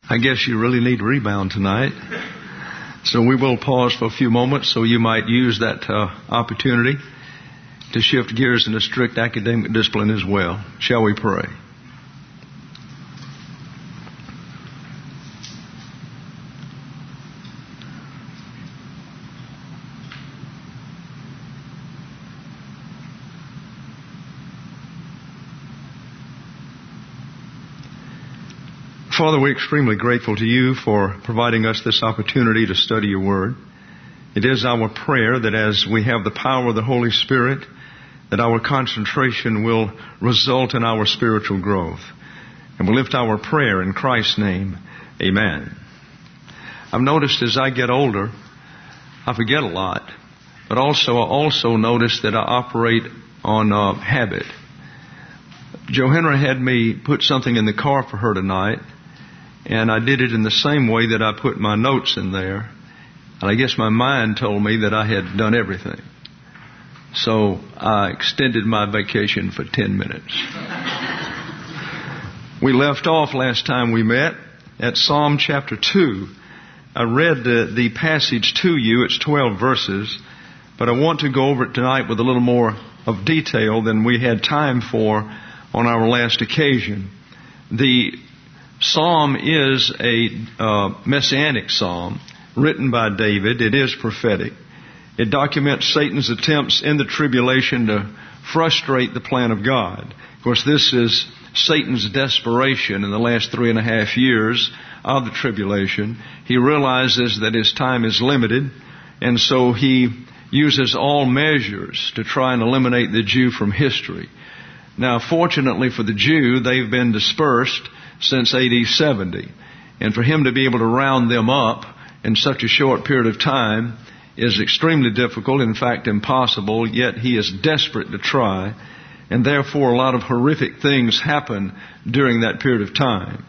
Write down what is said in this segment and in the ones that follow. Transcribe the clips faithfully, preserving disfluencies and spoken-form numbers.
I guess you really need rebound tonight. So we will pause for a few moments so you might use that uh, opportunity to shift gears into strict academic discipline as well. Shall we pray? Father, we're extremely grateful to you for providing us this opportunity to study your word. It is our prayer that as we have the power of the Holy Spirit, that our concentration will result in our spiritual growth. And we lift our prayer in Christ's name. Amen. I've noticed as I get older, I forget a lot, but also I also notice that I operate on uh, habit. Johanna had me put something in the car for her tonight, and I did it in the same way that I put my notes in there. And I guess my mind told me that I had done everything. So I extended my vacation for ten minutes. We left off last time we met at Psalm chapter two. I read the, the passage to you. It's twelve verses. But I want to go over it tonight with a little more of detail than we had time for on our last occasion. The Psalm is a uh, messianic psalm written by David. It is prophetic. It documents Satan's attempts in the tribulation to frustrate the plan of God. Of course, this is Satan's desperation in the last three and a half years of the tribulation. He realizes that his time is limited, and so he uses all measures to try and eliminate the Jew from history. Now, fortunately for the Jew, they've been dispersed since A D seventy. And for him to be able to round them up in such a short period of time is extremely difficult, in fact impossible, yet he is desperate to try. And therefore a lot of horrific things happen during that period of time.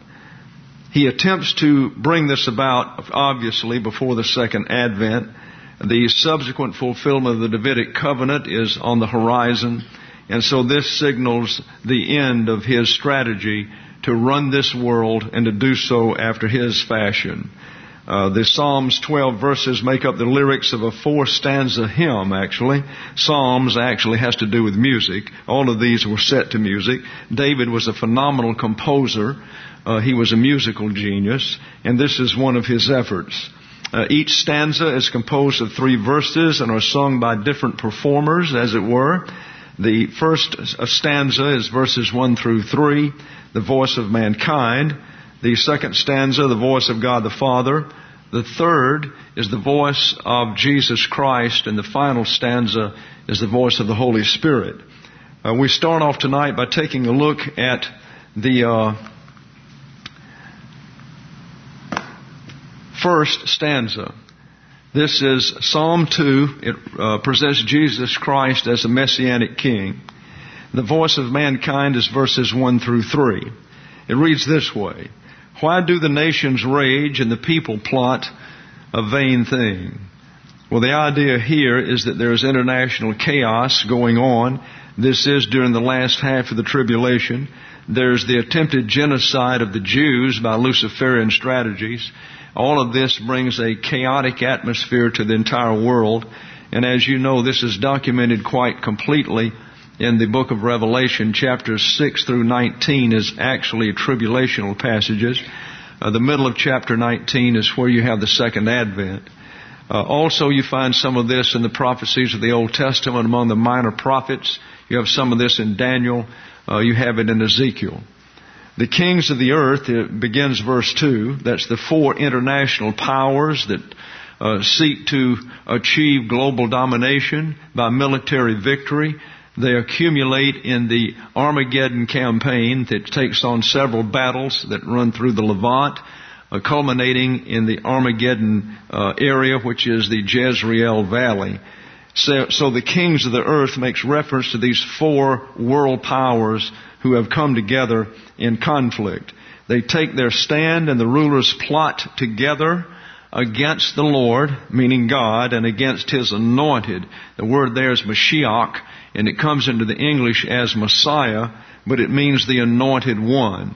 He attempts to bring this about, obviously, before the second advent. The subsequent fulfillment of the Davidic covenant is on the horizon. And so this signals the end of his strategy to run this world and to do so after his fashion. Uh, the Psalms twelve verses make up the lyrics of a four-stanza hymn, actually. Psalms actually has to do with music. All of these were set to music. David was a phenomenal composer. Uh, he was a musical genius, and this is one of his efforts. Uh, each stanza is composed of three verses and are sung by different performers, as it were. The first stanza is verses one through three, the voice of mankind. The second stanza, the voice of God the Father. The third is the voice of Jesus Christ. And the final stanza is the voice of the Holy Spirit. Uh, we start off tonight by taking a look at the uh, first stanza. This is Psalm two. It uh, presents Jesus Christ as a Messianic King. The voice of mankind is verses one through three. It reads this way. Why do the nations rage and the people plot a vain thing? Well, the idea here is that there is international chaos going on. This is during the last half of the tribulation. There's the attempted genocide of the Jews by Luciferian strategies. All of this brings a chaotic atmosphere to the entire world. And as you know, this is documented quite completely in the book of Revelation. Chapters six through nineteen is actually tribulational passages. Uh, the middle of chapter nineteen is where you have the second advent. Uh, also, you find some of this in the prophecies of the Old Testament among the minor prophets. You have some of this in Daniel. Uh, you have it in Ezekiel. The kings of the earth, it begins verse two. That's the four international powers that uh, seek to achieve global domination by military victory. They accumulate in the Armageddon campaign that takes on several battles that run through the Levant, uh, culminating in the Armageddon uh, area, which is the Jezreel Valley. So, so the kings of the earth makes reference to these four world powers who have come together in conflict. They take their stand and the rulers plot together against the Lord, meaning God, and against His anointed. The word there is Mashiach, and it comes into the English as Messiah, but it means the anointed one.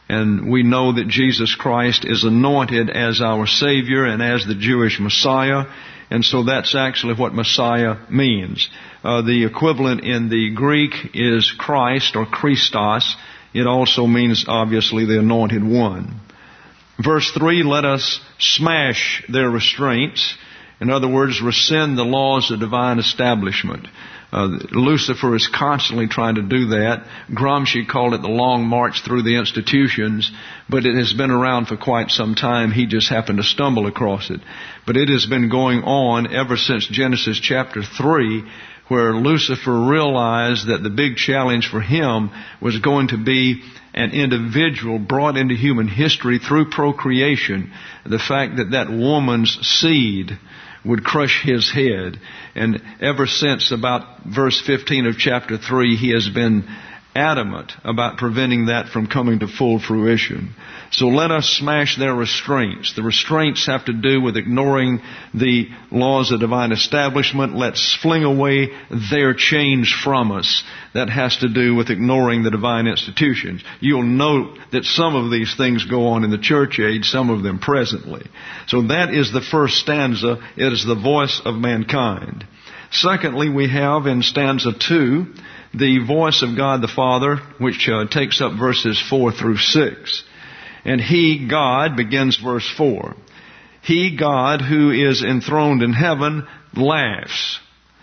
And we know that Jesus Christ is anointed as our Savior and as the Jewish Messiah. And so that's actually what Messiah means. Uh, the equivalent in the Greek is Christ or Christos. It also means, obviously, the Anointed One. Verse three, let us smash their restraints. In other words, rescind the laws of divine establishment. Uh, Lucifer is constantly trying to do that. Gramsci called it the long march through the institutions, but it has been around for quite some time. He just happened to stumble across it. But it has been going on ever since Genesis chapter three, where Lucifer realized that the big challenge for him was going to be an individual brought into human history through procreation. The fact that that woman's seed would crush his head. And ever since about verse fifteen of chapter three, he has been adamant about preventing that from coming to full fruition. So let us smash their restraints. The restraints have to do with ignoring the laws of divine establishment. Let's fling away their chains from us. That has to do with ignoring the divine institutions. You'll note that some of these things go on in the church age, some of them presently. So that is the first stanza. It is the voice of mankind. Secondly, we have in stanza two, the voice of God the Father, which uh, takes up verses four through six. And He, God, begins verse four. He, God, who is enthroned in heaven, laughs.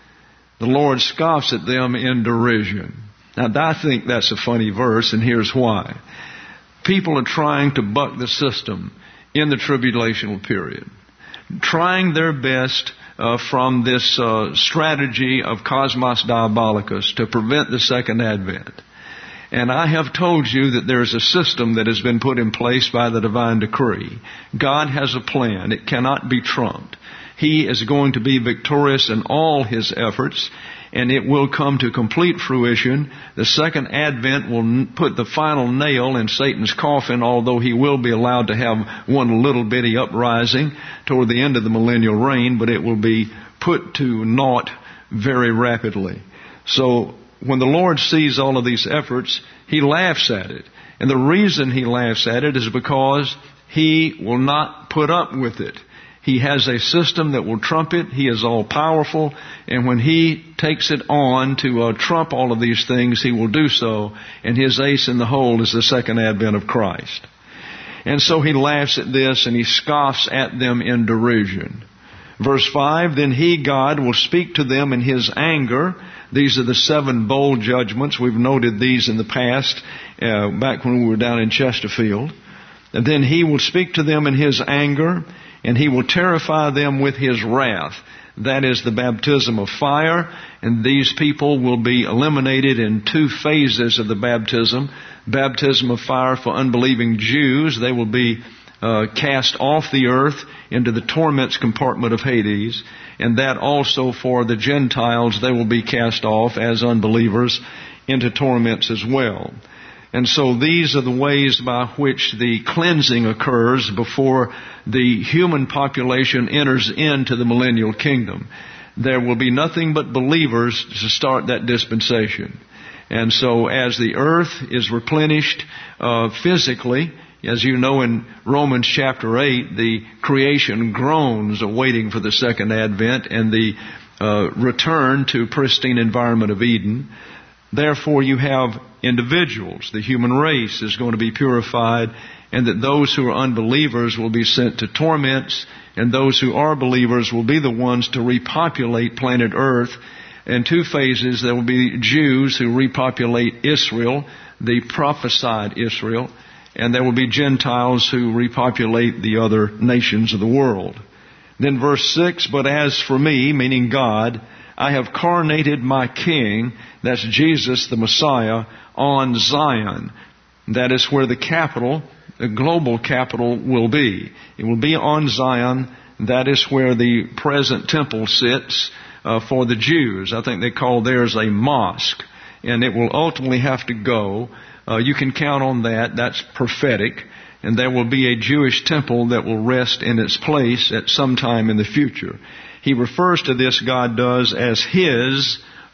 The Lord scoffs at them in derision. Now, I think that's a funny verse, and here's why. People are trying to buck the system in the tribulational period, trying their best Uh, from this uh, strategy of Cosmos Diabolicus to prevent the second advent. And I have told you that there is a system that has been put in place by the divine decree. God has a plan. It cannot be trumped. He is going to be victorious in all His efforts, and it will come to complete fruition. The second advent will put the final nail in Satan's coffin, although he will be allowed to have one little bitty uprising toward the end of the millennial reign, but it will be put to naught very rapidly. So when the Lord sees all of these efforts, He laughs at it. And the reason He laughs at it is because He will not put up with it. He has a system that will trump it. He is all powerful. And when He takes it on to uh, trump all of these things, He will do so. And His ace in the hole is the second advent of Christ. And so He laughs at this and He scoffs at them in derision. Verse five, then He, God, will speak to them in His anger. These are the seven bold judgments. We've noted these in the past, uh, back when we were down in Chesterfield. And then He will speak to them in His anger, and He will terrify them with His wrath. That is the baptism of fire. And these people will be eliminated in two phases of the baptism. Baptism of fire for unbelieving Jews. They will be uh, cast off the earth into the torments compartment of Hades. And that also for the Gentiles, they will be cast off as unbelievers into torments as well. And so these are the ways by which the cleansing occurs before the human population enters into the millennial kingdom. There will be nothing but believers to start that dispensation. And so as the earth is replenished uh, physically, as you know in Romans chapter eight, the creation groans awaiting for the second advent and the uh, return to pristine environment of Eden. Therefore, you have individuals. The human race is going to be purified, and that those who are unbelievers will be sent to torments, and those who are believers will be the ones to repopulate planet Earth. In two phases, there will be Jews who repopulate Israel, the prophesied Israel, and there will be Gentiles who repopulate the other nations of the world. Then verse six, but as for me, meaning God, I have coronated my King, that's Jesus the Messiah, on Zion. That is where the capital, the global capital will be. It will be on Zion. That is where the present temple sits uh, for the Jews. I think they call theirs a mosque. And it will ultimately have to go. Uh, you can count on that. That's prophetic. And there will be a Jewish temple that will rest in its place at some time in the future. He refers to this, God does, as His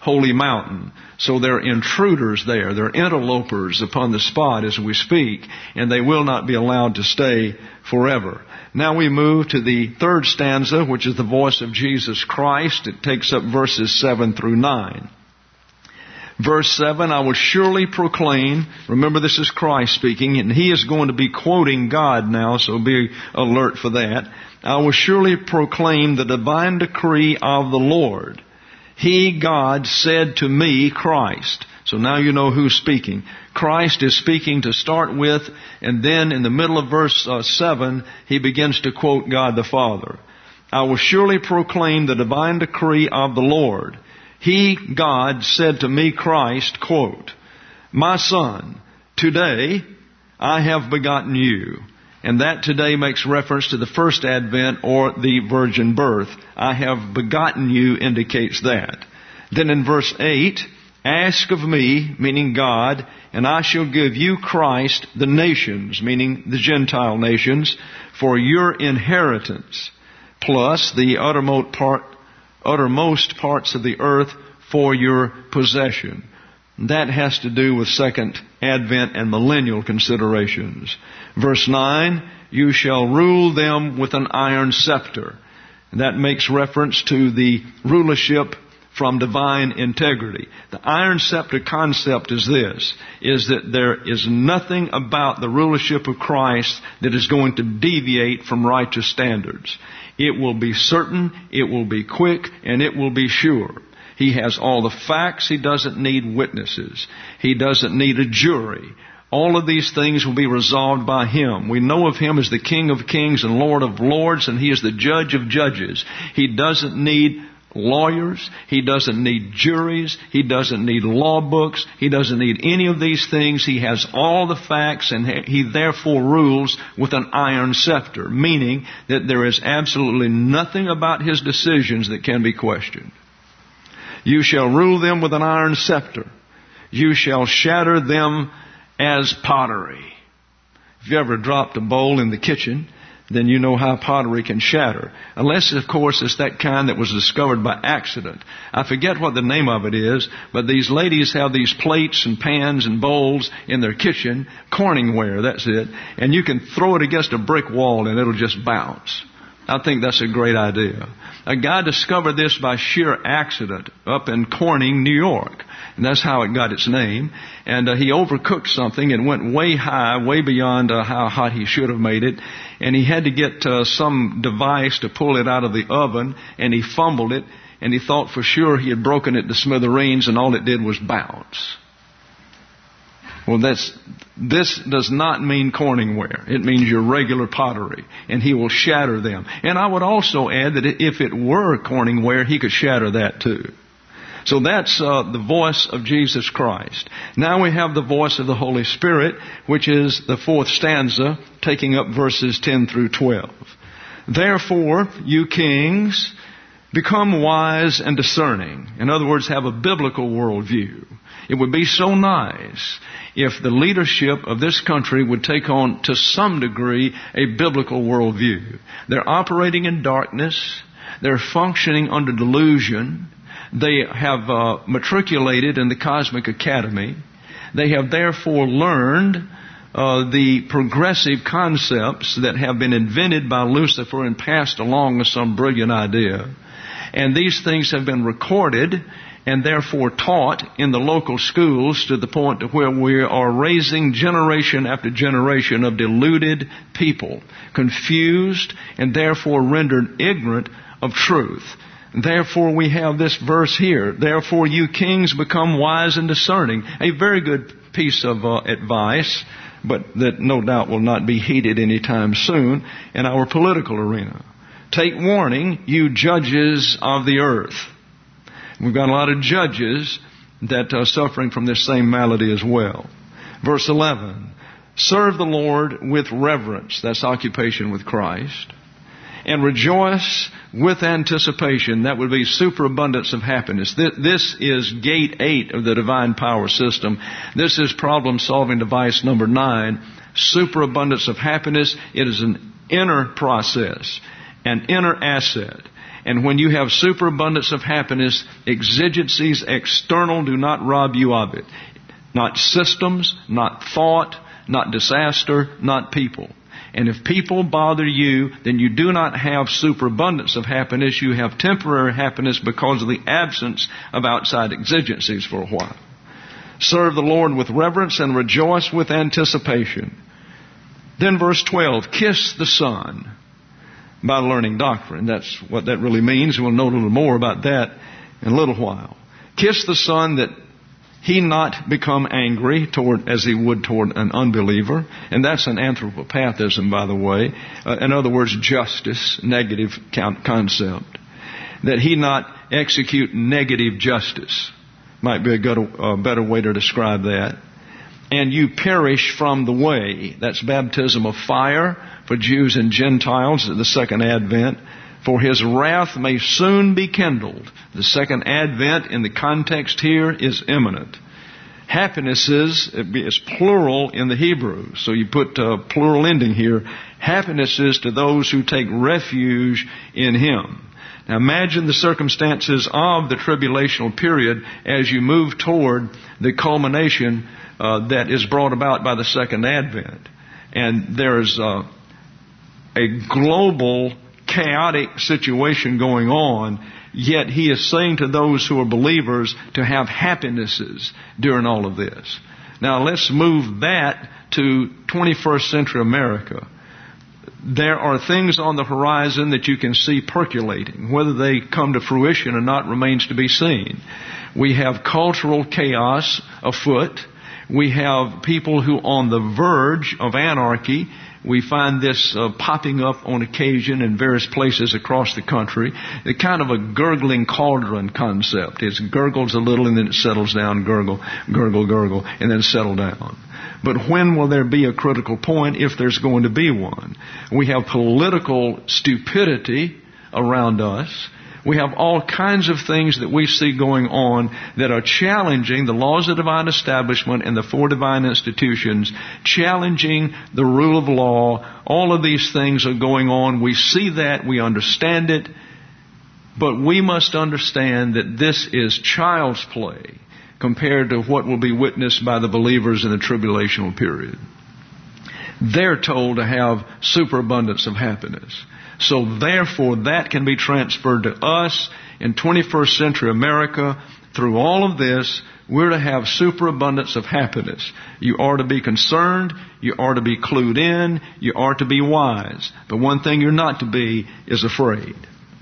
holy mountain. So there are intruders there. There are interlopers upon the spot as we speak, and they will not be allowed to stay forever. Now we move to the third stanza, which is the voice of Jesus Christ. It takes up verses seven through nine. Verse seven, I will surely proclaim, remember this is Christ speaking, and He is going to be quoting God now, so be alert for that. I will surely proclaim the divine decree of the Lord. He, God, said to me, Christ. So now you know who's speaking. Christ is speaking to start with, and then in the middle of verse uh, seven, He begins to quote God the Father. I will surely proclaim the divine decree of the Lord. He, God, said to me, Christ, quote, my son, today I have begotten you. And that today makes reference to the first advent or the virgin birth. I have begotten you indicates that. Then in verse eight, ask of me, meaning God, and I shall give you Christ, the nations, meaning the Gentile nations, for your inheritance, plus the uttermost part uttermost parts of the earth for your possession. That has to do with second advent and millennial considerations. Verse nine, you shall rule them with an iron scepter. That makes reference to the rulership from divine integrity. The iron scepter concept is this, is that there is nothing about the rulership of Christ that is going to deviate from righteous standards. It will be certain, it will be quick, and it will be sure. He has all the facts. He doesn't need witnesses. He doesn't need a jury. All of these things will be resolved by Him. We know of Him as the King of Kings and Lord of Lords, and He is the Judge of Judges. He doesn't need lawyers. He doesn't need juries. He doesn't need law books. He doesn't need any of these things. He has all the facts, and He therefore rules with an iron scepter, meaning that there is absolutely nothing about His decisions that can be questioned. You shall rule them with an iron scepter. You shall shatter them as pottery. If you ever dropped a bowl in the kitchen, then you know how pottery can shatter. Unless, of course, it's that kind that was discovered by accident. I forget what the name of it is, but these ladies have these plates and pans and bowls in their kitchen, Corningware, that's it, and you can throw it against a brick wall and it'll just bounce. I think that's a great idea. A guy discovered this by sheer accident up in Corning, New York. And that's how it got its name. And uh, he overcooked something and went way high, way beyond uh, how hot he should have made it. And he had to get uh, some device to pull it out of the oven. And he fumbled it. And he thought for sure he had broken it to smithereens, and all it did was bounce. Well, that's, this does not mean Corningware. It means your regular pottery. And He will shatter them. And I would also add that if it were Corningware, He could shatter that too. So that's uh, the voice of Jesus Christ. Now we have the voice of the Holy Spirit, which is the fourth stanza, taking up verses ten through twelve. Therefore, you kings, become wise and discerning. In other words, have a biblical worldview. It would be so nice if the leadership of this country would take on, to some degree, a biblical worldview. They're operating in darkness. They're functioning under delusion. They have uh, matriculated in the Cosmic Academy. They have therefore learned uh, the progressive concepts that have been invented by Lucifer and passed along as some brilliant idea. And these things have been recorded and therefore taught in the local schools to the point to where we are raising generation after generation of deluded people, confused and therefore rendered ignorant of truth. Therefore we have this verse here, therefore you kings become wise and discerning. A very good piece of uh, advice, but that no doubt will not be heeded anytime soon in our political arena. Take warning, you judges of the earth. We've got a lot of judges that are suffering from this same malady as well. Verse eleven, serve the Lord with reverence, that's occupation with Christ, and rejoice with anticipation, that would be superabundance of happiness. This is gate eight of the divine power system. This is problem solving device number nine, superabundance of happiness. It is an inner process, an inner asset. And when you have superabundance of happiness, exigencies external do not rob you of it. Not systems, not thought, not disaster, not people. And if people bother you, then you do not have superabundance of happiness. You have temporary happiness because of the absence of outside exigencies for a while. Serve the Lord with reverence and rejoice with anticipation. Then verse twelve, kiss the Son by learning doctrine. That's what that really means. We'll know a little more about that in a little while. Kiss the Son that he not become angry toward as he would toward an unbeliever. And that's an anthropopathism, by the way. Uh, in other words, justice, negative concept. That he not execute negative justice. Might be a good, uh, better way to describe that. And you perish from the way. That's baptism of fire for Jews and Gentiles at the second advent. For his wrath may soon be kindled. The second advent in the context here is imminent. Happinesses is plural in the Hebrew. So you put a plural ending here. Happinesses to those who take refuge in him. Now imagine the circumstances of the tribulational period as you move toward the culmination uh, that is brought about by the second advent. And there's uh, a global chaotic situation going on, yet he is saying to those who are believers to have happinesses during all of this. Now let's move that to twenty-first century America. There are things on the horizon that you can see percolating. Whether they come to fruition or not remains to be seen. We have cultural chaos afoot. We have people who are on the verge of anarchy. We find this uh, popping up on occasion in various places across the country. The kind of a gurgling cauldron concept. It gurgles a little and then it settles down, gurgle, gurgle, gurgle, and then settle down. But when will there be a critical point, if there's going to be one? We have political stupidity around us. We have all kinds of things that we see going on that are challenging the laws of divine establishment and the four divine institutions, challenging the rule of law. All of these things are going on. We see that. We understand it. But we must understand that this is child's play compared to what will be witnessed by the believers in the tribulational period. They're told to have superabundance of happiness. So therefore, that can be transferred to us in twenty-first century America. Through all of this, we're to have superabundance of happiness. You are to be concerned. You are to be clued in. You are to be wise. But one thing you're not to be is afraid.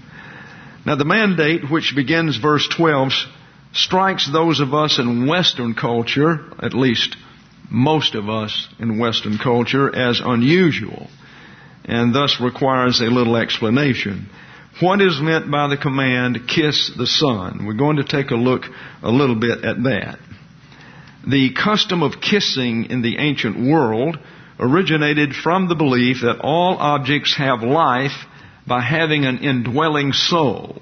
Now the mandate, which begins verse twelve, strikes those of us in Western culture, at least most of us in Western culture, as unusual, and thus requires a little explanation. What is meant by the command, kiss the Son? We're going to take a look a little bit at that. The custom of kissing in the ancient world originated from the belief that all objects have life by having an indwelling soul.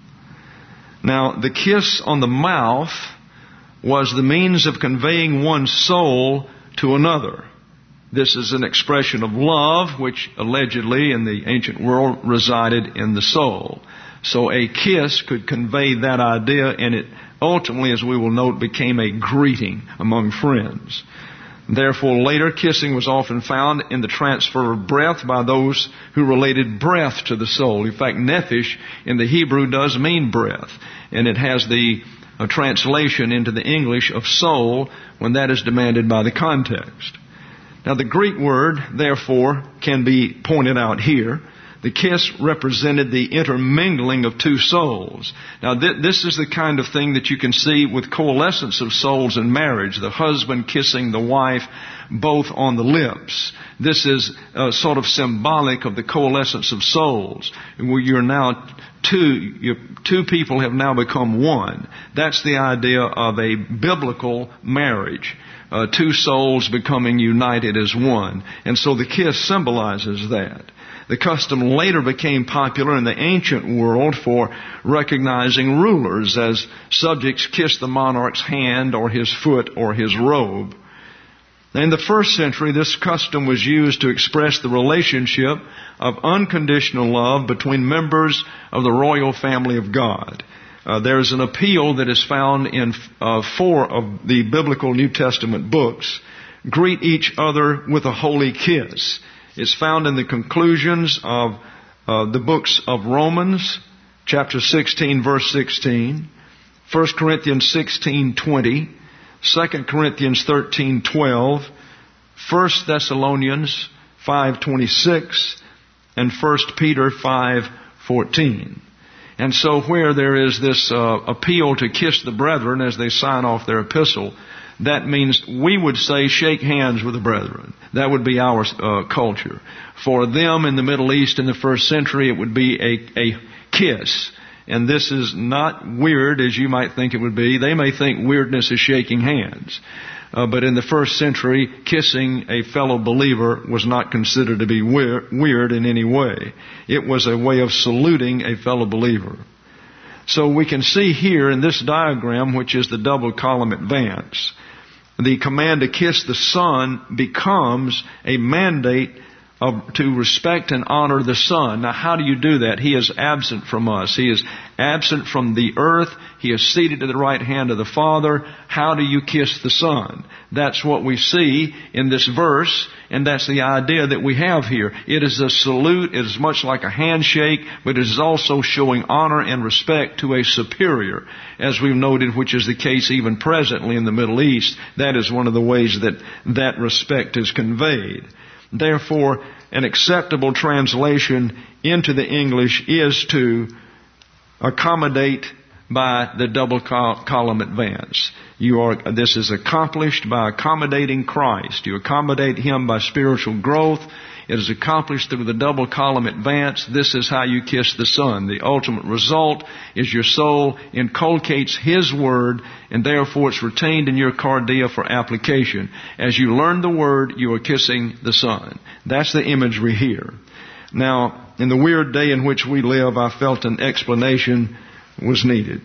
Now, the kiss on the mouth was the means of conveying one's soul to another. This is an expression of love, which allegedly in the ancient world resided in the soul. So a kiss could convey that idea, and it ultimately, as we will note, became a greeting among friends. Therefore, later kissing was often found in the transfer of breath by those who related breath to the soul. In fact, nephesh in the Hebrew does mean breath, and it has the uh, translation into the English of soul when that is demanded by the context. Now, the Greek word, therefore, can be pointed out here. The kiss represented the intermingling of two souls. Now, th- this is the kind of thing that you can see with coalescence of souls in marriage. The husband kissing the wife both on the lips. This is uh, sort of symbolic of the coalescence of souls. Where you're now two, you, two people have now become one. That's the idea of a biblical marriage. Uh, two souls becoming united as one. And so the kiss symbolizes that. The custom later became popular in the ancient world for recognizing rulers, as subjects kissed the monarch's hand or his foot or his robe. Now, in the first century, this custom was used to express the relationship of unconditional love between members of the royal family of God. Uh, there is an appeal that is found in uh, four of the biblical New Testament books. Greet each other with a holy kiss. It's found in the conclusions of uh, the books of Romans, chapter sixteen, verse sixteen, First Corinthians sixteen, twenty, Second Corinthians thirteen, twelve, First Thessalonians five, twenty-six, and First Peter five, fourteen. And so where there is this uh, appeal to kiss the brethren as they sign off their epistle, that means we would say shake hands with the brethren. That would be our uh, culture. For them in the Middle East in the first century, it would be a, a kiss. And this is not weird as you might think it would be. They may think weirdness is shaking hands. Uh, but in the first century, kissing a fellow believer was not considered to be weir- weird in any way. It was a way of saluting a fellow believer. So we can see here in this diagram, which is the double column advance, the command to kiss the Son becomes a mandate of, to respect and honor the Son. Now, how do you do that? He is absent from us. He is absent from the earth. He is seated at the right hand of the Father. How do you kiss the Son? That's what we see in this verse, and that's the idea that we have here. It is a salute. It is much like a handshake, but it is also showing honor and respect to a superior, as we've noted, which is the case even presently in the Middle East. That is one of the ways that that respect is conveyed. Therefore, an acceptable translation into the English is to accommodate by the double column advance. You are, this is accomplished by accommodating Christ. You accommodate Him by spiritual growth. It is accomplished through the double column advance. This is how you kiss the Son. The ultimate result is your soul inculcates His Word, and therefore it's retained in your cardia for application. As you learn the Word, you are kissing the Son. That's the imagery here. Now, in the weird day in which we live, I felt an explanation was needed.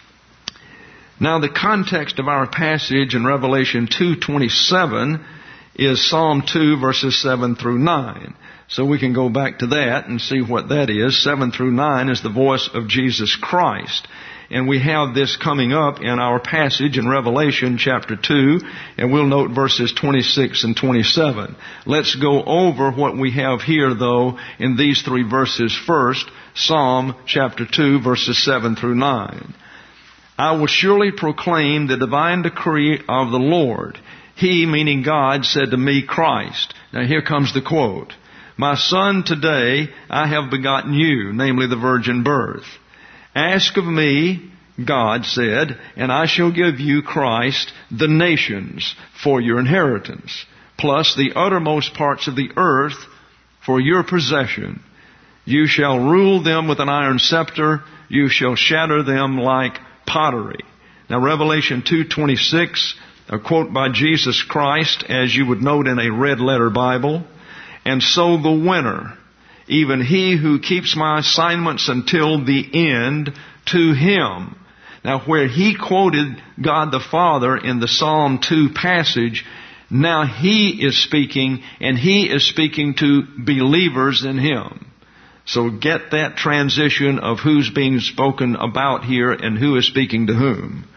Now, the context of our passage in Revelation two twenty-seven is Psalm two, verses seven through nine. So we can go back to that and see what that is. seven through nine is the voice of Jesus Christ. And we have this coming up in our passage in Revelation chapter two, and we'll note verses twenty-six and twenty-seven. Let's go over what we have here, though, in these three verses first. Psalm chapter two, verses seven through nine. I will surely proclaim the divine decree of the Lord. He, meaning God, said to me, Christ. Now here comes the quote. My son, today I have begotten you, namely the virgin birth. Ask of me, God said, and I shall give you, Christ, the nations for your inheritance, plus the uttermost parts of the earth for your possession. You shall rule them with an iron scepter. You shall shatter them like pottery. Now, Revelation two twenty-six, a quote by Jesus Christ, as you would note in a red letter Bible. And so the winner, even he who keeps my assignments until the end, to him. Now, where he quoted God the Father in the Psalm two passage, now he is speaking, and he is speaking to believers in him. So get that transition of who's being spoken about here and who is speaking to whom.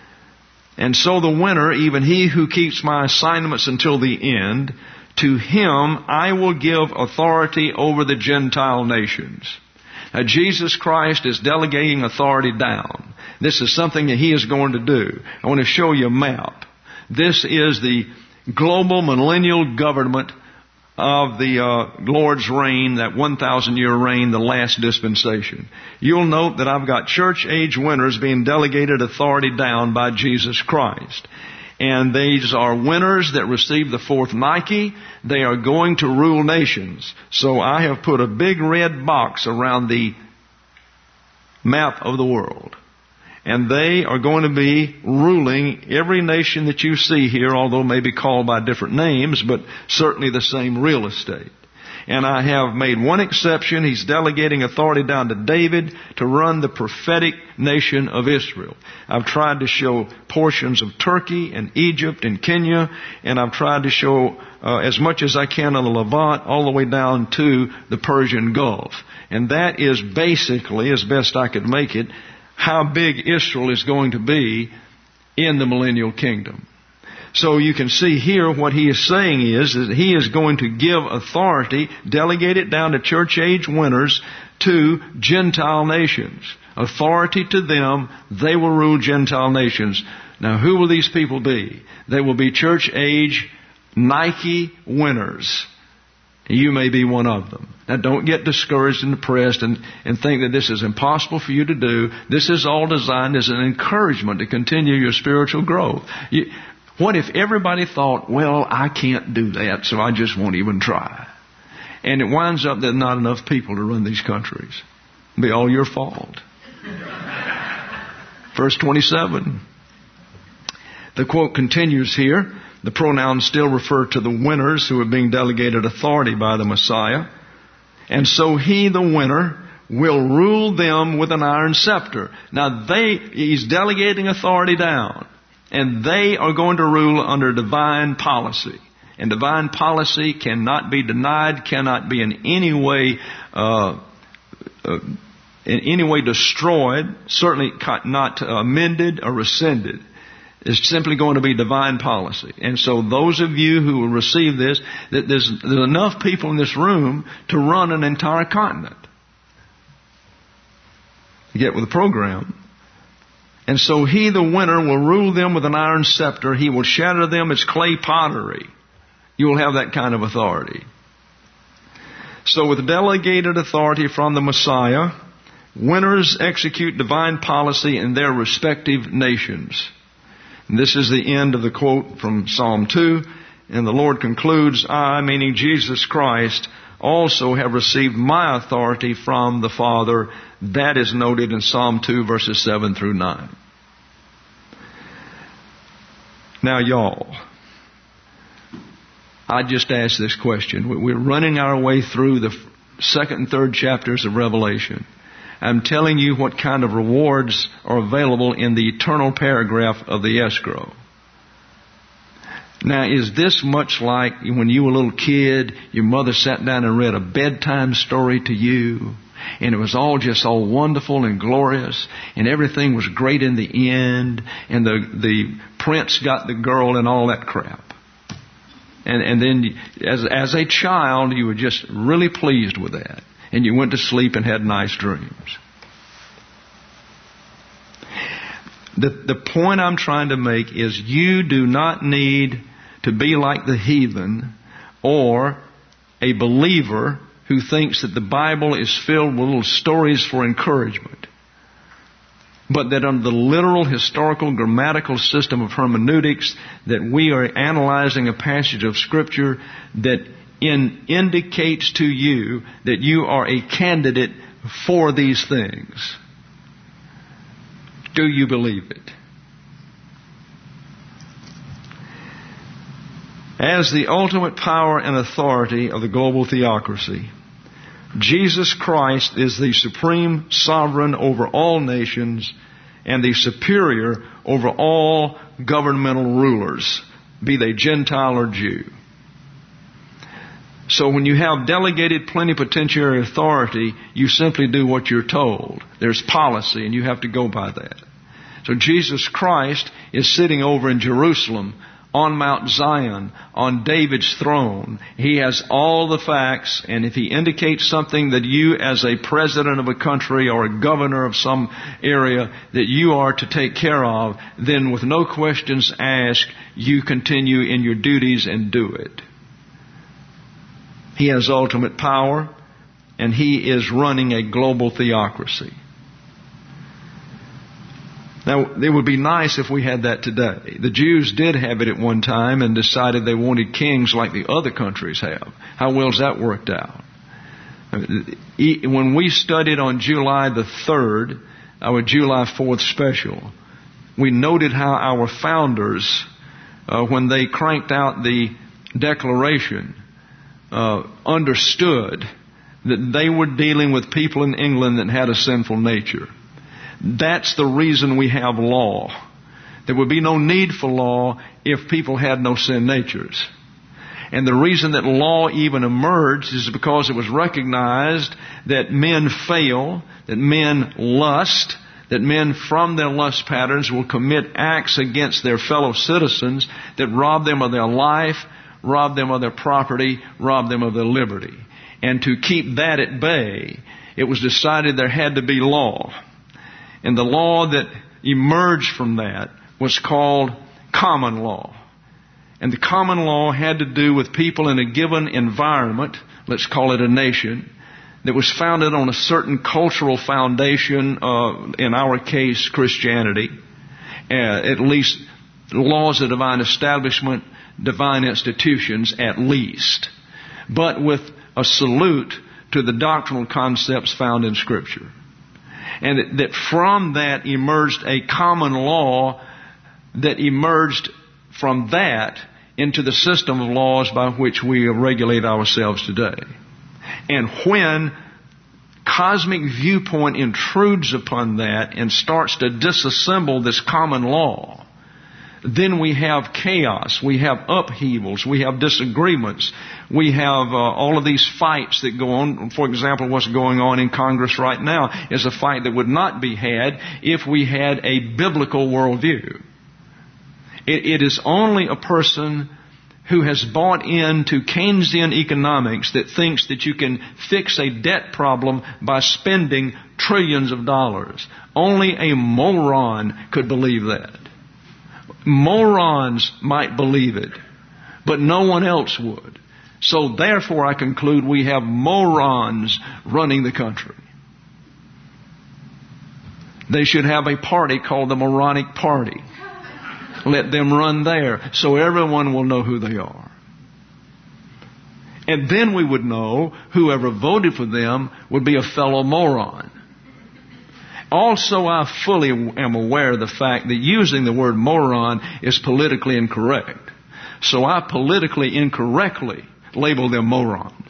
And so the winner, even he who keeps my assignments until the end, to him I will give authority over the Gentile nations. Now, Jesus Christ is delegating authority down. This is something that He is going to do. I want to show you a map. This is the global millennial government of the uh, Lord's reign, that one thousand year reign, the last dispensation. You'll note that I've got church-age winners being delegated authority down by Jesus Christ. And these are winners that receive the fourth Nike. They are going to rule nations. So I have put a big red box around the map of the world. And they are going to be ruling every nation that you see here, although maybe called by different names, but certainly the same real estate. And I have made one exception. He's delegating authority down to David to run the prophetic nation of Israel. I've tried to show portions of Turkey and Egypt and Kenya, and I've tried to show uh, as much as I can of the Levant all the way down to the Persian Gulf. And that is basically, as best I could make it, how big Israel is going to be in the millennial kingdom. So you can see here what he is saying is that he is going to give authority, delegate it down to church age winners, to Gentile nations. Authority to them, they will rule Gentile nations. Now who will these people be? They will be church age Nike winners. You may be one of them. Now don't get discouraged and depressed and, and think that this is impossible for you to do. This is all designed as an encouragement to continue your spiritual growth. You, what if everybody thought, well, I can't do that, so I just won't even try? And it winds up that not enough people to run these countries. It'll be all your fault. Verse twenty-seven. The quote continues here. The pronouns still refer to the winners who are being delegated authority by the Messiah. And so he, the winner, will rule them with an iron scepter. Now they, he's delegating authority down. And they are going to rule under divine policy. And divine policy cannot be denied, cannot be in any way, uh, uh, in any way destroyed, certainly not amended or rescinded. It's simply going to be divine policy. And so those of you who will receive this, that there's, there's enough people in this room to run an entire continent. You get with the program. And so he, the winner, will rule them with an iron scepter. He will shatter them as clay pottery. You will have that kind of authority. So with delegated authority from the Messiah, winners execute divine policy in their respective nations. And this is the end of the quote from Psalm two. And the Lord concludes, I, meaning Jesus Christ, also have received my authority from the Father. That is noted in Psalm two, verses seven through nine. Now, y'all, I just asked this question. We're running our way through the second and third chapters of Revelation. I'm telling you what kind of rewards are available in the eternal paragraph of the escrow. Now, is this much like when you were a little kid, your mother sat down and read a bedtime story to you, and it was all just all wonderful and glorious, and everything was great in the end, and the, the prince got the girl and all that crap. And, and then as, as a child, you were just really pleased with that. And you went to sleep and had nice dreams. The, the point I'm trying to make is you do not need to be like the heathen or a believer who thinks that the Bible is filled with little stories for encouragement. But that under the literal, historical, grammatical system of hermeneutics, that we are analyzing a passage of Scripture that in indicates to you that you are a candidate for these things. Do you believe it? As the ultimate power and authority of the global theocracy, Jesus Christ is the supreme sovereign over all nations and the superior over all governmental rulers, be they Gentile or Jew. So when you have delegated plenipotentiary authority, you simply do what you're told. There's policy, and you have to go by that. So Jesus Christ is sitting over in Jerusalem, on Mount Zion, on David's throne. He has all the facts, and if He indicates something that you as a president of a country or a governor of some area that you are to take care of, then with no questions asked, you continue in your duties and do it. He has ultimate power, and He is running a global theocracy. Now, it would be nice if we had that today. The Jews did have it at one time and decided they wanted kings like the other countries have. How well has that worked out? When we studied on July the third, our July fourth special, we noted how our founders, uh, when they cranked out the Declaration, uh, understood that they were dealing with people in England that had a sinful nature. That's the reason we have law. There would be no need for law if people had no sin natures. And the reason that law even emerged is because it was recognized that men fail, that men lust, that men from their lust patterns will commit acts against their fellow citizens that rob them of their life, rob them of their property, rob them of their liberty. And to keep that at bay, it was decided there had to be law. And the law that emerged from that was called common law. And the common law had to do with people in a given environment, let's call it a nation, that was founded on a certain cultural foundation, uh, in our case, Christianity, uh, at least laws of divine establishment, divine institutions at least, but with a salute to the doctrinal concepts found in Scripture. And that, that from that emerged a common law that emerged from that into the system of laws by which we regulate ourselves today. And when cosmic viewpoint intrudes upon that and starts to disassemble this common law, then we have chaos, we have upheavals, we have disagreements, we have uh, all of these fights that go on. For example, what's going on in Congress right now is a fight that would not be had if we had a biblical worldview. It, it is only a person who has bought into Keynesian economics that thinks that you can fix a debt problem by spending trillions of dollars. Only a moron could believe that. Morons might believe it, but no one else would. So therefore I conclude we have morons running the country. They should have a party called the Moronic Party. Let them run there so everyone will know who they are. And then we would know whoever voted for them would be a fellow moron. Also, I fully am aware of the fact that using the word moron is politically incorrect. So I politically incorrectly label them morons.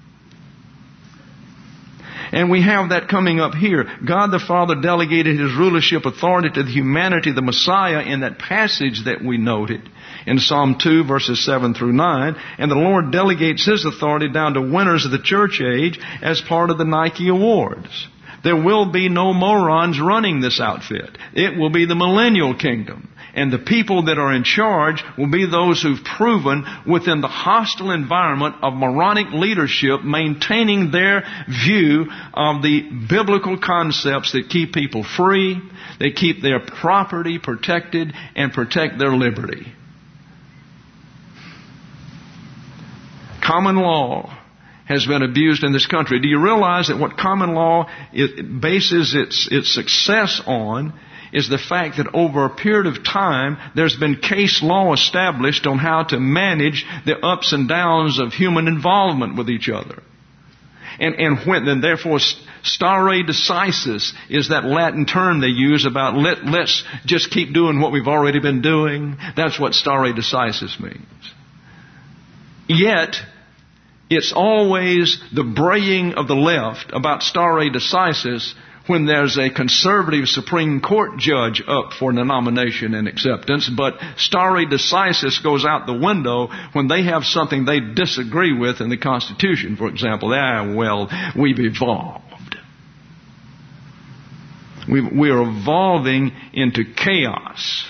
And we have that coming up here. God the Father delegated His rulership authority to the humanity of the Messiah in that passage that we noted in Psalm two, verses seven through nine. And the Lord delegates His authority down to winners of the church age as part of the Nike Awards. There will be no morons running this outfit. It will be the millennial kingdom. And the people that are in charge will be those who've proven within the hostile environment of moronic leadership, maintaining their view of the biblical concepts that keep people free, they keep their property protected, and protect their liberty. Common law has been abused in this country. Do you realize that what common law it bases its, its success on is the fact that over a period of time there's been case law established on how to manage the ups and downs of human involvement with each other. And, and when, and therefore stare decisis is that Latin term they use about let, let's just keep doing what we've already been doing. That's what stare decisis means. Yet, it's always the braying of the left about stare decisis when there's a conservative Supreme Court judge up for the nomination and acceptance, but stare decisis goes out the window when they have something they disagree with in the Constitution. For example, ah, well, we've evolved. We, we're evolving into chaos.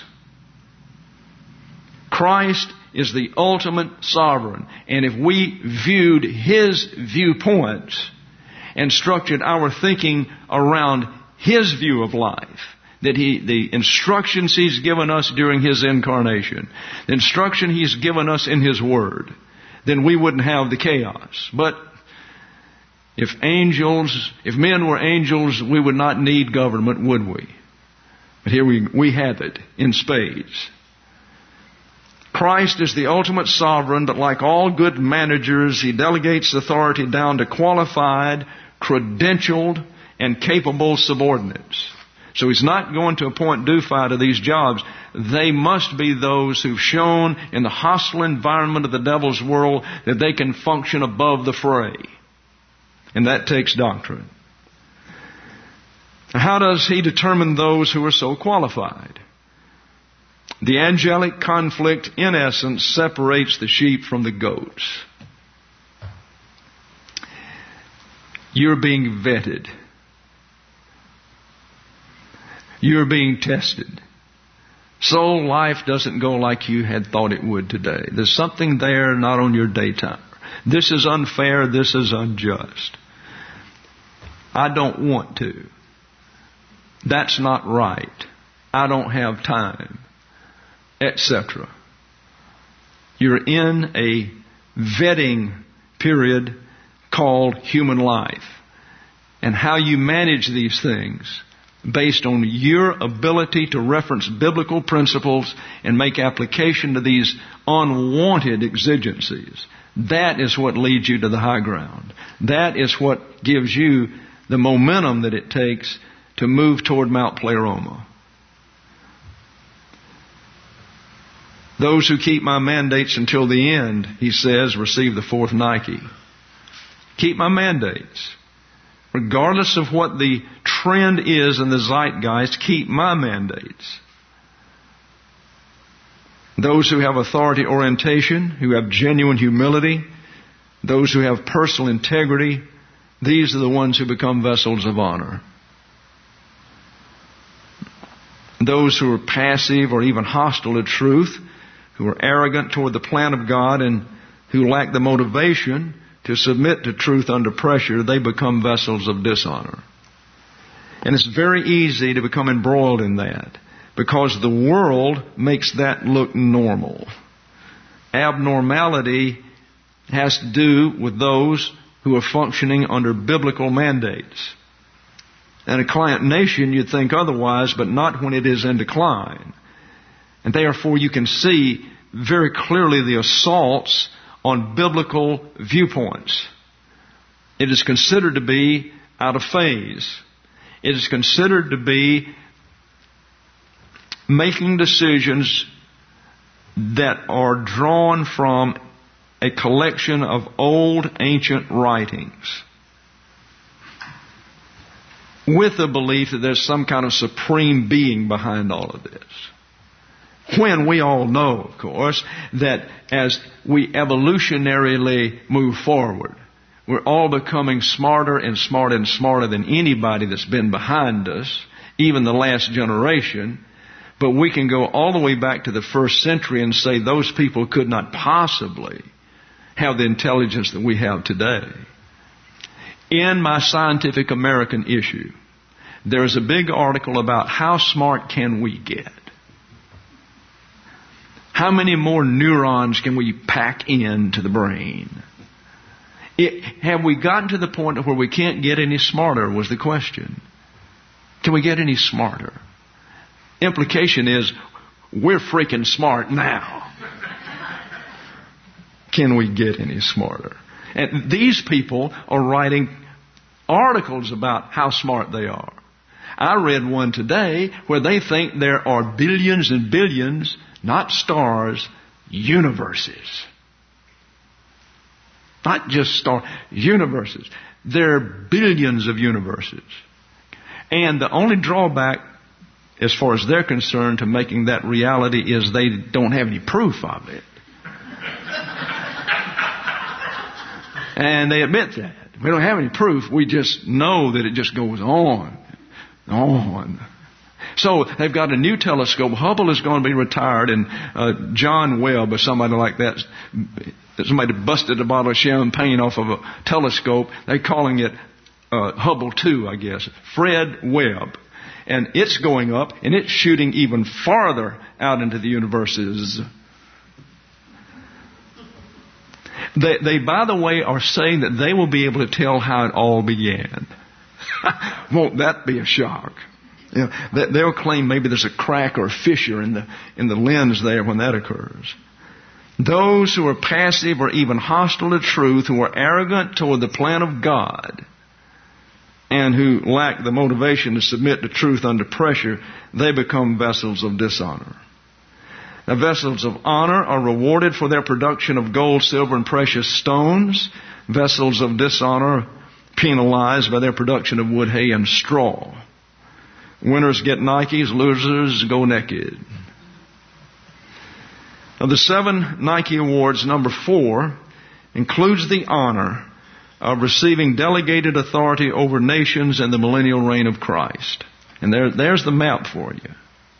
Christ is the ultimate sovereign. And if we viewed His viewpoints and structured our thinking around His view of life, that He, the instructions He's given us during His incarnation, the instruction He's given us in His Word, then we wouldn't have the chaos. But if angels, if men were angels, we would not need government, would we? But here we, we have it in spades. Christ is the ultimate sovereign, but like all good managers, He delegates authority down to qualified, credentialed, and capable subordinates. So He's not going to appoint Duphi to these jobs. They must be those who've shown in the hostile environment of the devil's world that they can function above the fray. And that takes doctrine. How does He determine those who are so qualified? The angelic conflict, in essence, separates the sheep from the goats. You're being vetted. You're being tested. Soul life doesn't go like you had thought it would today. There's something there not on your daytime. This is unfair. This is unjust. I don't want to. That's not right. I don't have time, et cetera. You're in a vetting period called human life. And how you manage these things based on your ability to reference biblical principles and make application to these unwanted exigencies. That is what leads you to the high ground. That is what gives you the momentum that it takes to move toward Mount Pleroma. Those who keep my mandates until the end, He says, receive the fourth Nike. Keep my mandates. Regardless of what the trend is in the zeitgeist, keep my mandates. Those who have authority orientation, who have genuine humility, those who have personal integrity, these are the ones who become vessels of honor. Those who are passive or even hostile to truth, who are arrogant toward the plan of God and who lack the motivation to submit to truth under pressure, they become vessels of dishonor. And it's very easy to become embroiled in that because the world makes that look normal. Abnormality has to do with those who are functioning under biblical mandates. In a client nation, you'd think otherwise, but not when it is in decline. And therefore, you can see very clearly the assaults on biblical viewpoints. It is considered to be out of phase. It is considered to be making decisions that are drawn from a collection of old ancient writings with the belief that there's some kind of supreme being behind all of this. When we all know, of course, that as we evolutionarily move forward, we're all becoming smarter and smarter and smarter than anybody that's been behind us, even the last generation. But we can go all the way back to the first century and say those people could not possibly have the intelligence that we have today. In my Scientific American issue, there is a big article about how smart can we get. How many more neurons can we pack into the brain? It, have we gotten to the point where we can't get any smarter was the question. Can we get any smarter? Implication is, we're freaking smart now. Can we get any smarter? And these people are writing articles about how smart they are. I read one today where they think there are billions and billions, not stars, universes. Not just stars, universes. There are billions of universes. And the only drawback, as far as they're concerned, to making that reality is they don't have any proof of it. And they admit that. We don't have any proof. We just know that it just goes on, on. So they've got a new telescope. Hubble is going to be retired, and uh, John Webb or somebody like that, somebody busted a bottle of champagne off of a telescope. They're calling it uh, Hubble two, I guess. Fred Webb. And it's going up, and it's shooting even farther out into the universes. They, they, by the way, are saying that they will be able to tell how it all began. Won't that be a shock? You know, they'll claim maybe there's a crack or a fissure in the in the lens there when that occurs. Those who are passive or even hostile to truth, who are arrogant toward the plan of God, and and who lack the motivation to submit to truth under pressure, they become vessels of dishonor. Now, vessels of honor are rewarded for their production of gold, silver, and precious stones. Vessels of dishonor penalized by their production of wood, hay, and straw. Winners get Nikes, losers go naked. Of the seven Nike Awards, number four includes the honor of receiving delegated authority over nations in the millennial reign of Christ. And there, there's the map for you.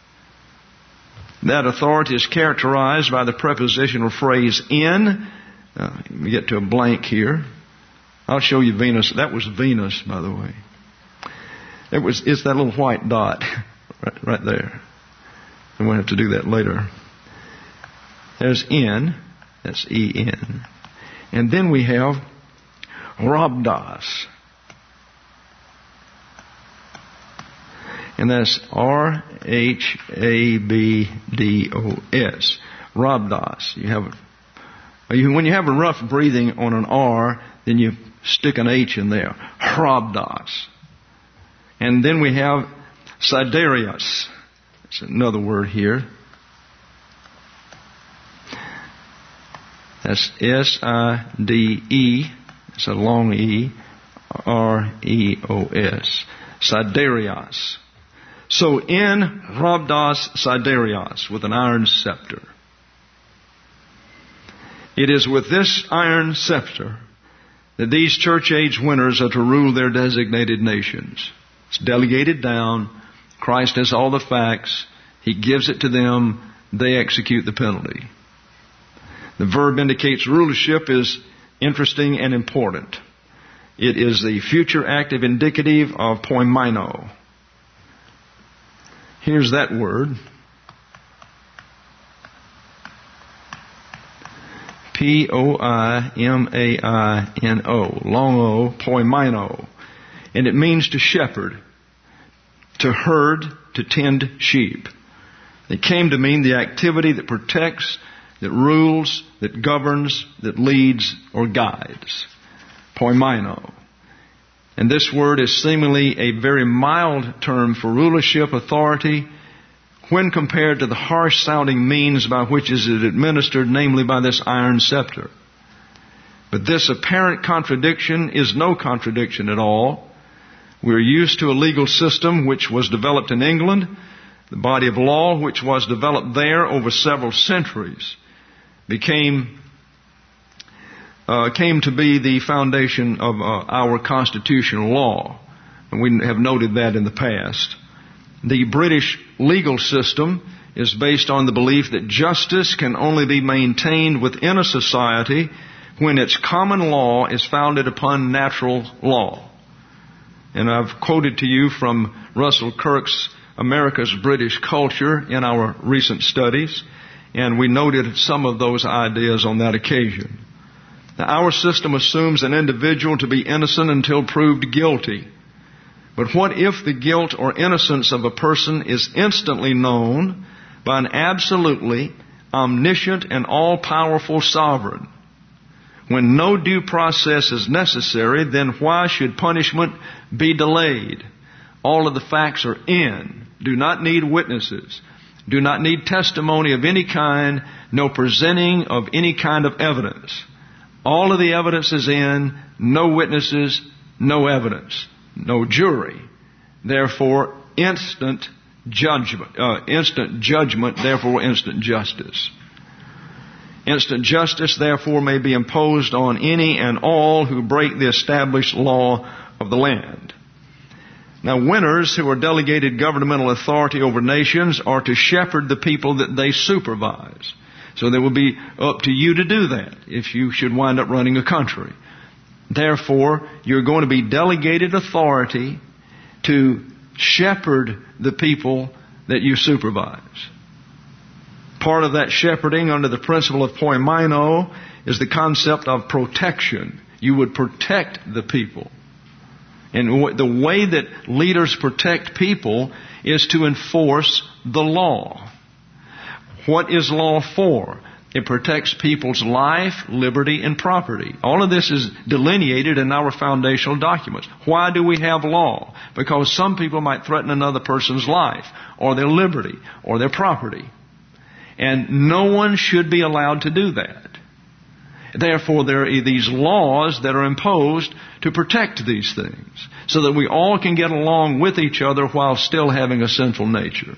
That authority is characterized by the prepositional phrase in. Uh, let me get to a blank here. I'll show you Venus. That was Venus, by the way. It was, it's that little white dot right, right there. And we'll have to do that later. There's in. That's E N. And then we have Rabdos. And that's R H A B D O S. Rabdos. You have, when you have a rough breathing on an R, then you stick an H in there. Rabdos. And then we have Siderius. That's another word here. That's S I D E. It's a long E. R E O S. Siderius. So in Rabdos Siderius, with an iron scepter. It is with this iron scepter that these church age winners are to rule their designated nations. It's delegated down. Christ has all the facts. He gives it to them. They execute the penalty. The verb indicates rulership is interesting and important. It is the future active indicative of poimaino. Here's that word. P O I M A I N O. Long O, poimaino. And it means to shepherd, to herd, to tend sheep. It came to mean the activity that protects, that rules, that governs, that leads, or guides. Poimaino. And this word is seemingly a very mild term for rulership, authority, when compared to the harsh-sounding means by which it is administered, namely by this iron scepter. But this apparent contradiction is no contradiction at all. We're used to a legal system which was developed in England, the body of law which was developed there over several centuries, became uh, came to be the foundation of uh, our constitutional law. And we have noted that in the past. The British legal system is based on the belief that justice can only be maintained within a society when its common law is founded upon natural law. And I've quoted to you from Russell Kirk's America's British Culture in our recent studies, and we noted some of those ideas on that occasion. Now, our system assumes an individual to be innocent until proved guilty. But what if the guilt or innocence of a person is instantly known by an absolutely omniscient and all-powerful sovereign? When no due process is necessary, then why should punishment be delayed? All of the facts are in. Do not need witnesses. Do not need testimony of any kind. No presenting of any kind of evidence. All of the evidence is in. No witnesses, no evidence. No jury. Therefore, instant judgment. Uh, instant judgment, therefore instant justice. Instant justice, therefore, may be imposed on any and all who break the established law of the land. Now, winners who are delegated governmental authority over nations are to shepherd the people that they supervise. So it will be up to you to do that if you should wind up running a country. Therefore, you're going to be delegated authority to shepherd the people that you supervise. Part of that shepherding under the principle of poimaino is the concept of protection. You would protect the people. And the way that leaders protect people is to enforce the law. What is law for? It protects people's life, liberty, and property. All of this is delineated in our foundational documents. Why do we have law? Because some people might threaten another person's life, or their liberty, or their property. And no one should be allowed to do that. Therefore, there are these laws that are imposed to protect these things, so that we all can get along with each other while still having a sinful nature.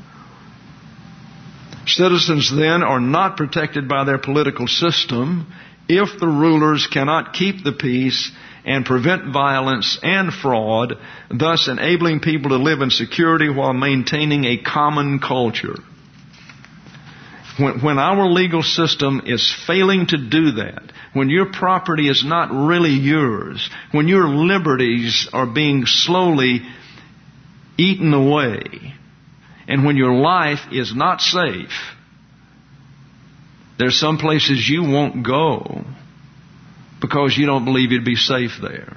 Citizens then are not protected by their political system if the rulers cannot keep the peace and prevent violence and fraud, thus enabling people to live in security while maintaining a common culture. When, when our legal system is failing to do that, when your property is not really yours, when your liberties are being slowly eaten away, and when your life is not safe, there's some places you won't go because you don't believe you'd be safe there.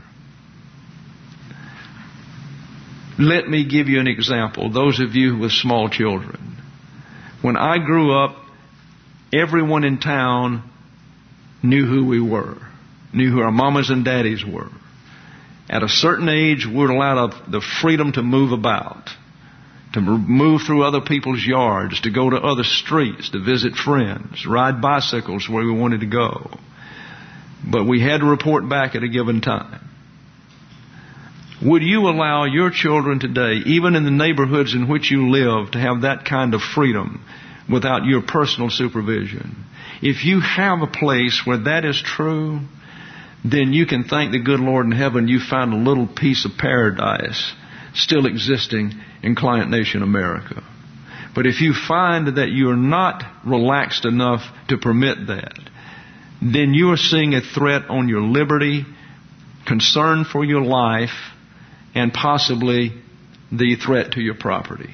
Let me give you an example. Those of you with small children. When I grew up, everyone in town knew who we were, knew who our mamas and daddies were. At a certain age, we were allowed the freedom to move about, to move through other people's yards, to go to other streets, to visit friends, ride bicycles where we wanted to go. But we had to report back at a given time. Would you allow your children today, even in the neighborhoods in which you live, to have that kind of freedom without your personal supervision? If you have a place where that is true, then you can thank the good Lord in heaven you found a little piece of paradise still existing in Client Nation America. But if you find that you are not relaxed enough to permit that, then you are seeing a threat on your liberty, concern for your life, and possibly the threat to your property.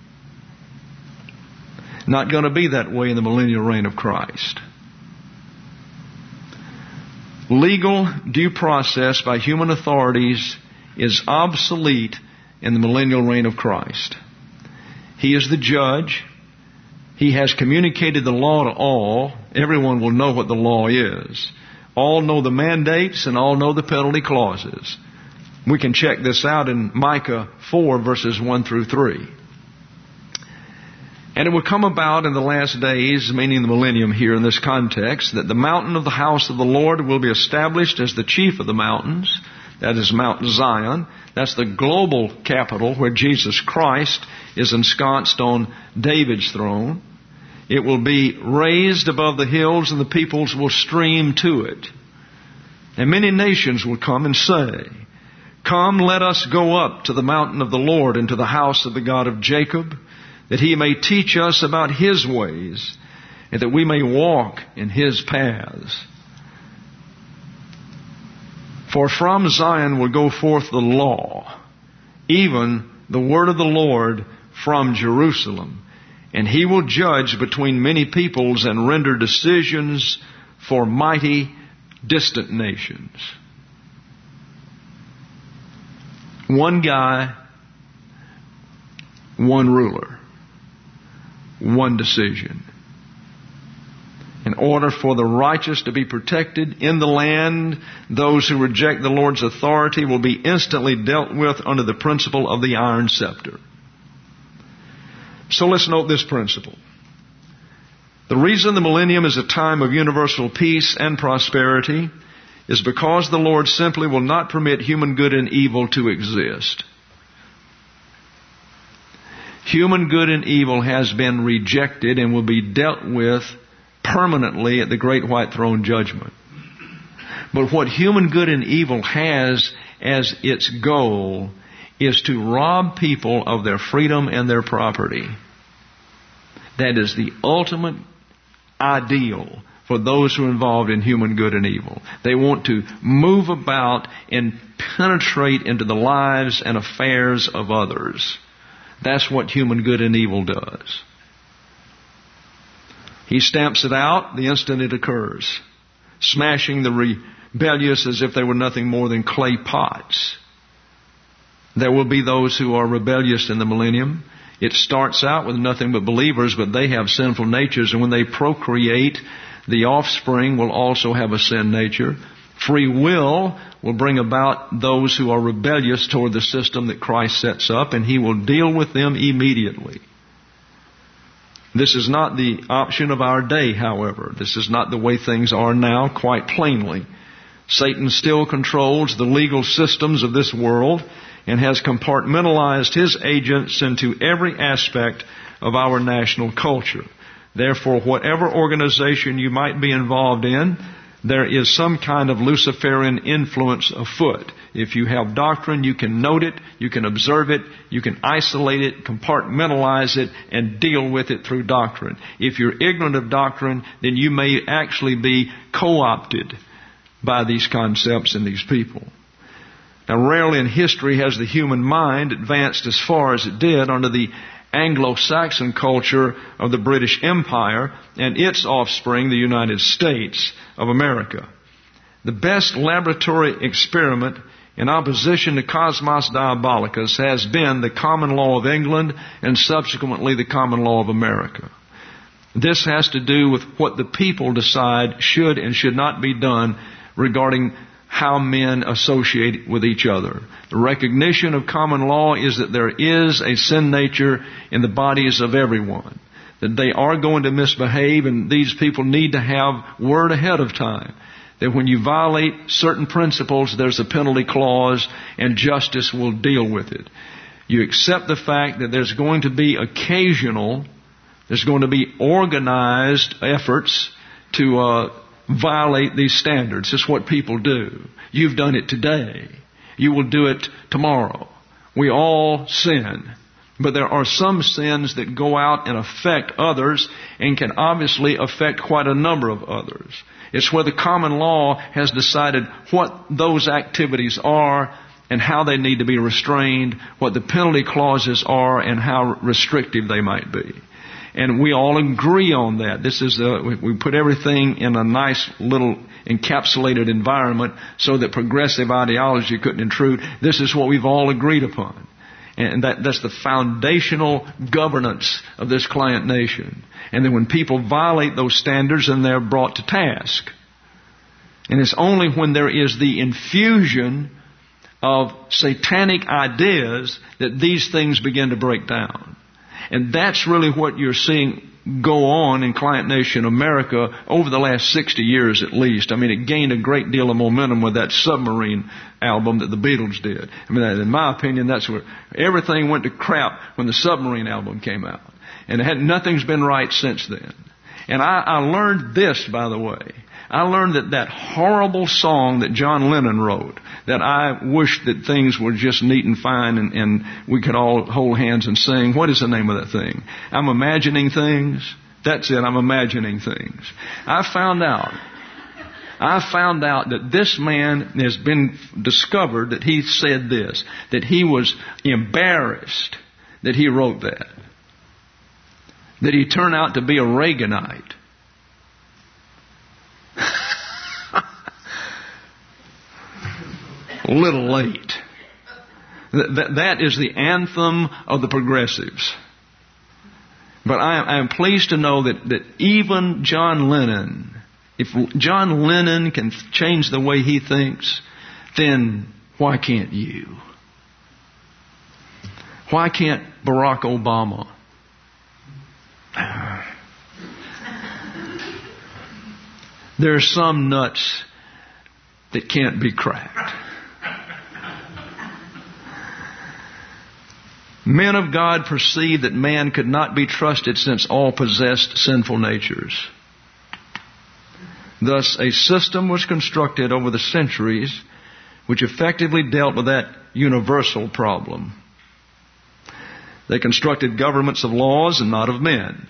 Not going to be that way in the millennial reign of Christ. Legal due process by human authorities is obsolete in the millennial reign of Christ. He is the judge. He has communicated the law to all. Everyone will know what the law is. All know the mandates and all know the penalty clauses. We can check this out in Micah four, verses one through three. And it will come about in the last days, meaning the millennium here in this context, that the mountain of the house of the Lord will be established as the chief of the mountains. That is Mount Zion. That's the global capital where Jesus Christ is ensconced on David's throne. It will be raised above the hills, and the peoples will stream to it. And many nations will come and say, "Come, let us go up to the mountain of the Lord and to the house of the God of Jacob, that He may teach us about His ways, and that we may walk in His paths. For from Zion will go forth the law, even the word of the Lord from Jerusalem. And He will judge between many peoples and render decisions for mighty distant nations." One guy, one ruler, one decision. In order for the righteous to be protected in the land, those who reject the Lord's authority will be instantly dealt with under the principle of the iron scepter. So let's note this principle. The reason the millennium is a time of universal peace and prosperity is because the Lord simply will not permit human good and evil to exist. Human good and evil has been rejected and will be dealt with permanently at the great white throne judgment. But what human good and evil has as its goal is to rob people of their freedom and their property. That is the ultimate ideal for those who are involved in human good and evil. They want to move about and penetrate into the lives and affairs of others. That's what human good and evil does. He stamps it out the instant it occurs, smashing the rebellious as if they were nothing more than clay pots. There will be those who are rebellious in the millennium, It starts out with nothing but believers, but they have sinful natures, and when they procreate, the offspring will also have a sin nature. Free will will bring about those who are rebellious toward the system that Christ sets up, and He will deal with them immediately. This is not the option of our day, however. This is not the way things are now, quite plainly. Satan still controls the legal systems of this world and has compartmentalized his agents into every aspect of our national culture. Therefore, whatever organization you might be involved in, there is some kind of Luciferian influence afoot. If you have doctrine, you can note it, you can observe it, you can isolate it, compartmentalize it, and deal with it through doctrine. If you're ignorant of doctrine, then you may actually be co-opted by these concepts and these people. Now, rarely in history has the human mind advanced as far as it did under the Anglo-Saxon culture of the British Empire and its offspring, the United States of America. The best laboratory experiment in opposition to Cosmos Diabolicus has been the common law of England and subsequently the common law of America. This has to do with what the people decide should and should not be done regarding how men associate with each other. The recognition of common law is that there is a sin nature in the bodies of everyone, that they are going to misbehave, and these people need to have word ahead of time. That when you violate certain principles, there's a penalty clause and justice will deal with it. You accept the fact that there's going to be occasional, there's going to be organized efforts to uh, violate these standards. It's what people do. You've done it today. You will do it tomorrow. We all sin. But there are some sins that go out and affect others and can obviously affect quite a number of others. It's where the common law has decided what those activities are and how they need to be restrained, what the penalty clauses are and how restrictive they might be. And we all agree on that. This is a, we put everything in a nice little encapsulated environment so that progressive ideology couldn't intrude. This is what we've all agreed upon. And that, that's the foundational governance of this client nation. And then when people violate those standards, then they're brought to task. And it's only when there is the infusion of satanic ideas that these things begin to break down. And that's really what you're seeing go on in Client Nation America over the last sixty years at least. I mean, it gained a great deal of momentum with that Submarine album that the Beatles did. I mean, in my opinion, that's where everything went to crap when the Submarine album came out. And it had, nothing's been right since then. And I, I learned this, by the way. I learned that that horrible song that John Lennon wrote, that I wished that things were just neat and fine and, and we could all hold hands and sing. What is the name of that thing? I'm Imagining Things. That's it. I'm imagining things. I found out, I found out that this man has been discovered that he said this, that he was embarrassed that he wrote that. That he turned out to be a Reaganite. A little late. That, that is the anthem of the progressives. But I am pleased to know that, that even John Lennon, if John Lennon can change the way he thinks, then why can't you? Why can't Barack Obama? There are some nuts that can't be cracked. Men of God perceived that man could not be trusted since all possessed sinful natures. Thus, a system was constructed over the centuries which effectively dealt with that universal problem. They constructed governments of laws and not of men.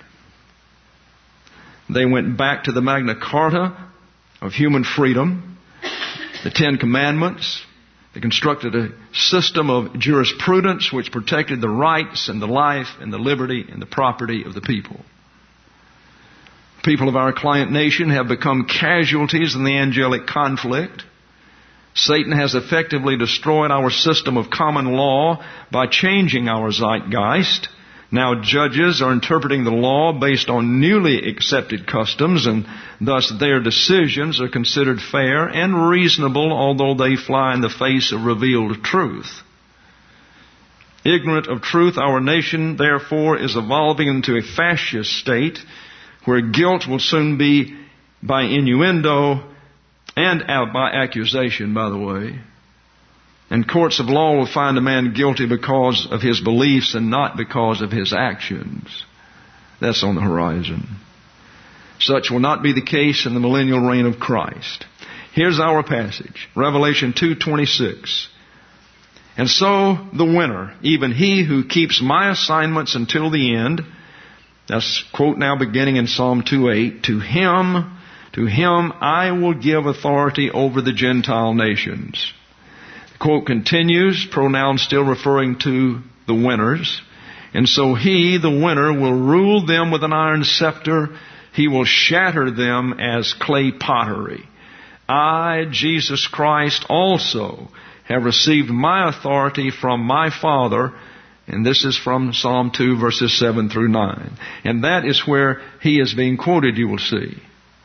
They went back to the Magna Carta of human freedom, the Ten Commandments. They constructed a system of jurisprudence which protected the rights and the life and the liberty and the property of the people. People of our client nation have become casualties in the angelic conflict. Satan has effectively destroyed our system of common law by changing our zeitgeist. Now judges are interpreting the law based on newly accepted customs, and thus their decisions are considered fair and reasonable, although they fly in the face of revealed truth. Ignorant of truth, our nation, therefore, is evolving into a fascist state where guilt will soon be by innuendo and by accusation, by the way. And courts of law will find a man guilty because of his beliefs and not because of his actions. That's on the horizon. Such will not be the case in the millennial reign of Christ. Here's our passage, Revelation two twenty-six. And so the winner, even he who keeps my assignments until the end, that's quote now beginning in Psalm two eight, to him, to him I will give authority over the Gentile nations. The quote continues, pronoun still referring to the winners. And so he, the winner, will rule them with an iron scepter. He will shatter them as clay pottery. I, Jesus Christ, also have received my authority from my Father. And this is from Psalm two, verses seven through nine. And that is where he is being quoted, you will see.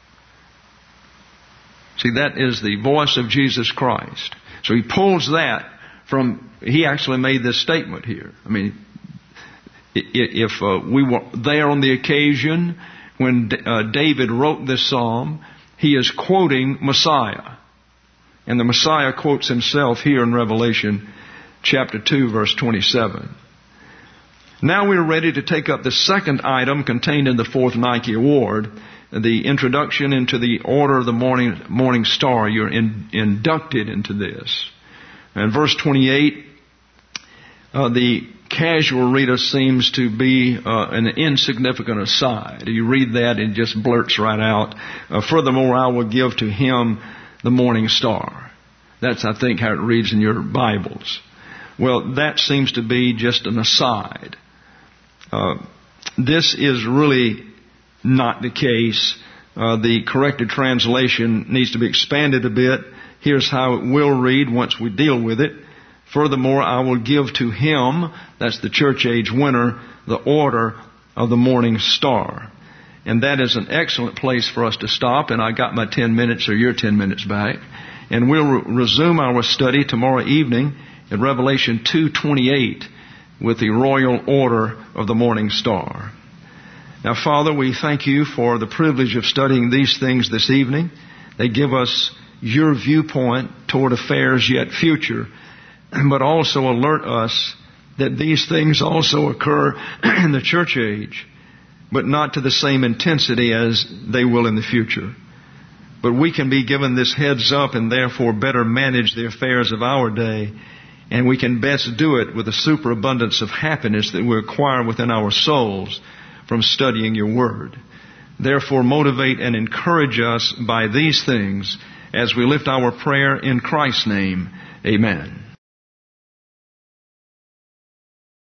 See, that is the voice of Jesus Christ. So he pulls that from, he actually made this statement here. I mean, if uh, we were there on the occasion when uh, David wrote this psalm, he is quoting Messiah. And the Messiah quotes himself here in Revelation chapter two, verse twenty-seven. Now we're ready to take up the second item contained in the fourth Nike Award, the introduction into the order of the morning, morning star. You're in, inducted into this. And verse twenty-eight, uh, the casual reader seems to be uh, an insignificant aside. You read that and it just blurts right out. Uh, Furthermore, I will give to him the morning star. That's, I think, how it reads in your Bibles. Well, that seems to be just an aside. Uh, this is really not the case. Uh, the corrected translation needs to be expanded a bit. Here's how it will read once we deal with it. Furthermore, I will give to him, that's the church age winner, the order of the morning star. And that is an excellent place for us to stop. And I got my ten minutes or your ten minutes back. And we'll re- resume our study tomorrow evening in Revelation two twenty-eight with the royal order of the morning star. Now, Father, we thank you for the privilege of studying these things this evening. They give us your viewpoint toward affairs yet future, but also alert us that these things also occur in the church age, but not to the same intensity as they will in the future. But we can be given this heads up and therefore better manage the affairs of our day, and we can best do it with a superabundance of happiness that we acquire within our souls from studying your word. Therefore, motivate and encourage us by these things as we lift our prayer in Christ's name. Amen.